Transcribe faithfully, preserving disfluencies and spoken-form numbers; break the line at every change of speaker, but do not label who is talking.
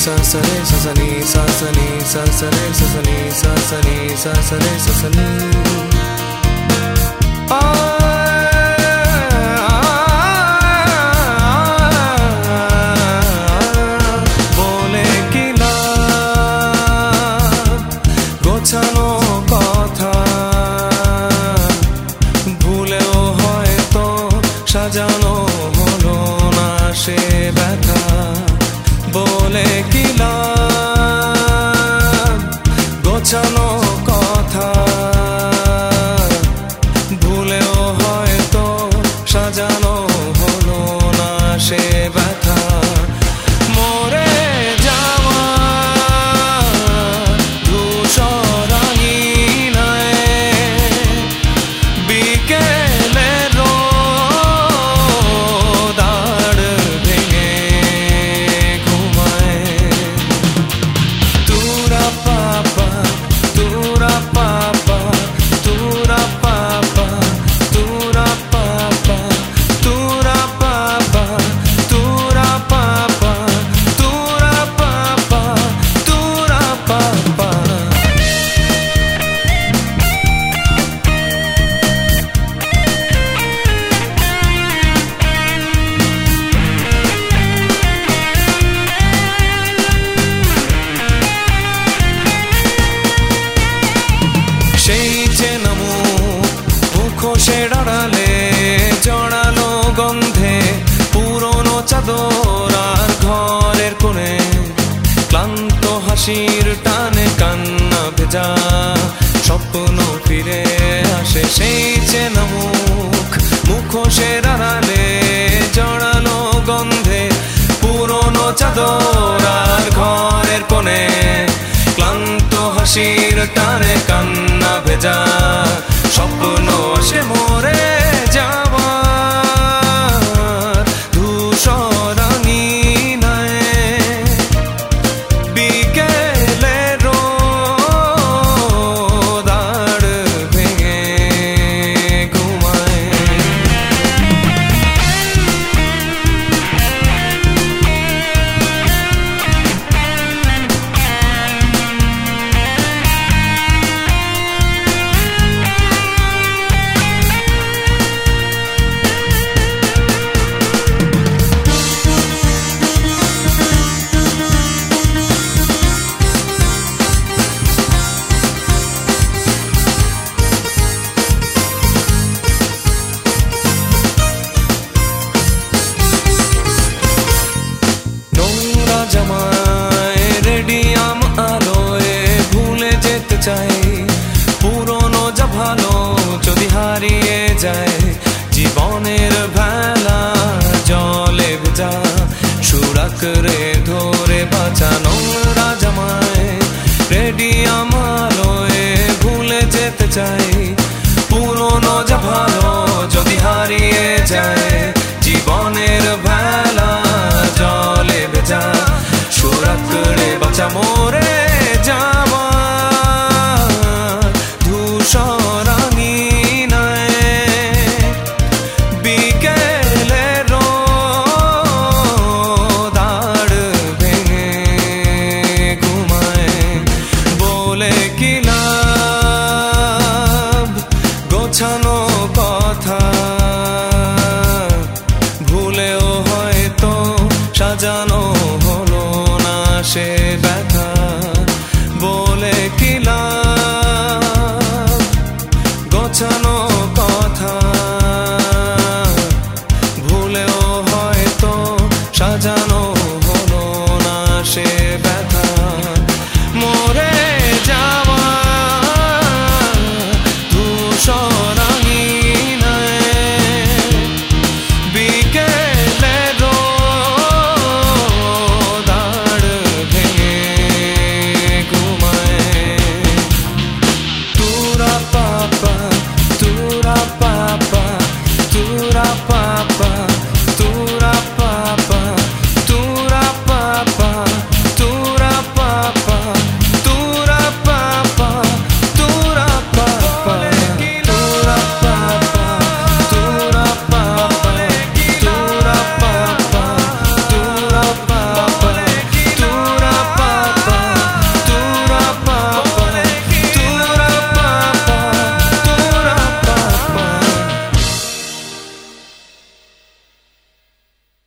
sa sa re sa sa ni sa sa ni sa sa re sa sa ni sa sa ni sa sa re sa sa ni বলে কি লাভ গোছানো কথা ভুলেও হয়তো সাজানো হলো না সে ব্যথা বলে কি লাভ গোছানো কথা ভুলেও হয়তো সাজানো হলো না সে ব্যথা মরে যাওয়া ধূসর আঙিনায় বিকেলের রোদ আর ভেঙে ঘুমায় তুরা পাপা তুরা পাপা তুরা পাপা তুরা পাপা তুরা পাপা তুরা পাপা তুরা পাপা তুরা পাপা সেই চেনা মুখ মুখোশের আড়ালে জড়ালো গন্ধে পুরনো চাদর আর ঘরের কোণে ক্লান্ত হাসির টানে কান্না ভেজা স্বপ্ন ফিরে আসে সেই চেনা মুখ মুখোশের আড়ালে জড়ালো গন্ধে পুরনো চাদর আর ঘরের কোণে ক্লান্ত হাসির টানে কান্না ভেজা স্বপ্ন আসে মরে যাওয়ার ধূসর আঙিনায় বিকেলের রোদ আর ভেঙে ঘুমায় জামায় রেডিয়াম আলোয় ভুলে যেতে চাই পুরনো যা ভালো যদি হারিয়ে যায় জীবনের ভেলা জলে ভেজা সুরাক রে ধরে বাঁচানো জামায় রেডিয়াম আলোয় ভুলে যেতে চাই